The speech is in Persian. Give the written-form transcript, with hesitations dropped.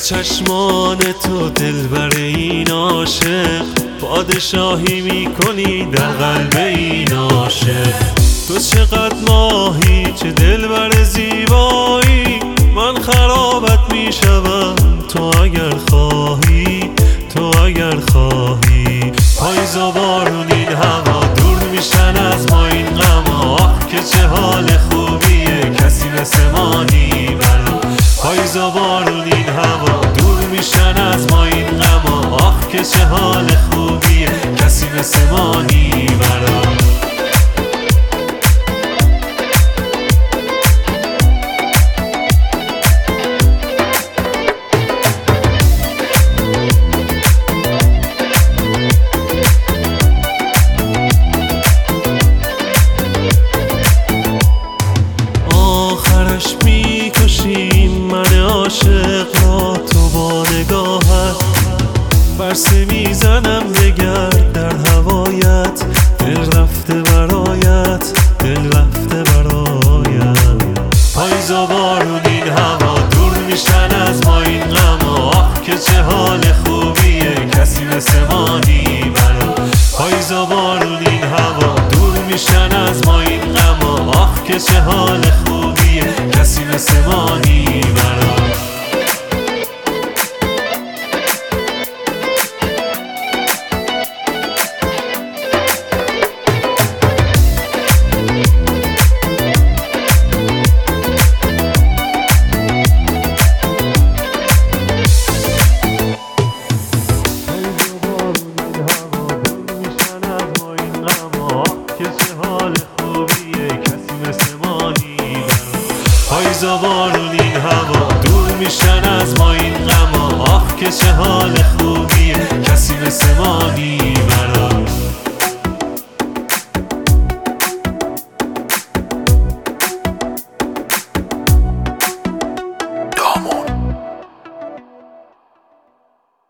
چشمان تو دلبر این عاشق، پادشاهی میکنی در قلب این عاشق. تو چقدر ماهی چه دلبر زیبایی، من خرابت میشوم تو اگر خواهی، تو اگر خواهی. پاییز و بارون این هوا دور میشن از ما این غما، آه که چه حال خوبیه کسی مثل ما نی برا. پاییز و بارون این هوا دور میشن از ما این غما، آه که چه حال خوبیه کسی مثل ما نی برا. آخرش میکشیم من عاشق را، تو با نگاهت برسه میزنم دگر در هوایت، دل رفته برایت، دل رفته برایت. پاییز و بارون این هوا دور میشن از ما این غما، آه که چه حال خوبیه کسی مثل ما نی برا. پاییز و بارون این هوا دور میشن از ما این غما، آه که چه حال خوبیه کسی مثل ما نی برا. پاییز و بارون این هوا دور میشن از ما این غما، آه که چه حال خوبیه کسی مثل ما نی برا.